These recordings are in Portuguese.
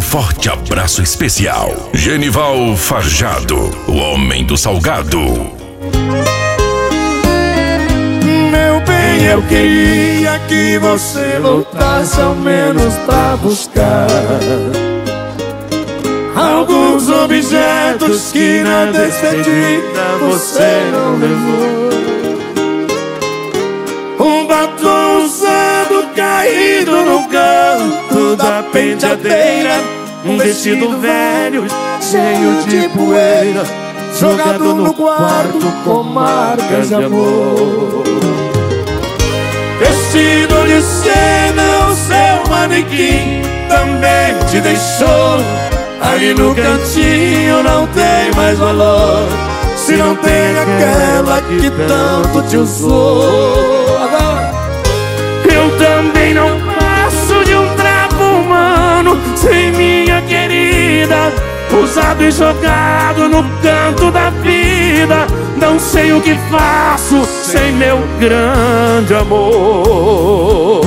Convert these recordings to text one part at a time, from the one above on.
forte abraço especial. Genival Farjado, o homem do salgado. Meu bem, eu queria que você voltasse ao menos pra buscar alguns objetos que na despedida você não levou. Um batom usado caído no canto da penteadeira, um vestido velho cheio de poeira, jogado no quarto com marcas de amor. Vestido de cena, o seu manequim também te deixou. Ali no cantinho não tem mais valor, se não tem aquela que tanto te usou. Eu também não passo de um trapo humano sem minha querida, usado e jogado no canto da vida. Não sei o que faço sem meu grande amor.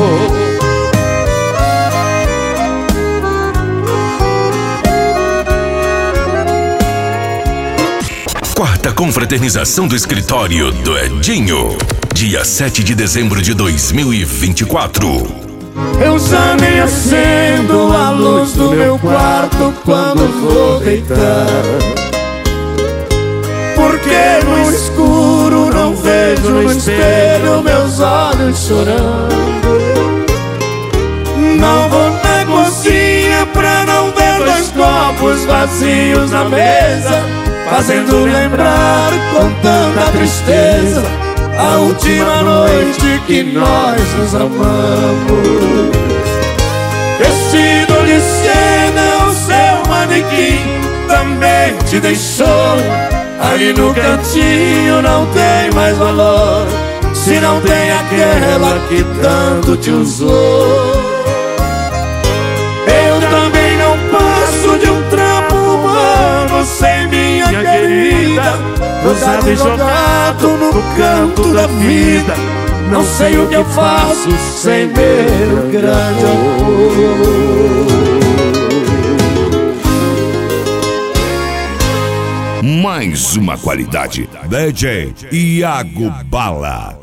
Quarta confraternização do escritório do Edinho, dia 7 de dezembro de 2024. Eu já nem acendo a luz do meu quarto quando vou deitar, porque no escuro não vejo no espelho meus olhos chorando. Não vou na cozinha pra não ver dois copos vazios na mesa, fazendo lembrar com tanta tristeza a última noite que nós nos amamos. Vestido de cena, o seu manequim também te deixou. Ali no cantinho não tem mais valor, se não tem aquela que tanto te usou. Eu também não passo de um trampo humano sem minha querida, usado e jogado no canto da vida. Não sei o que eu faço sem meu grande amor. Mais uma qualidade. DJ Iago Bala.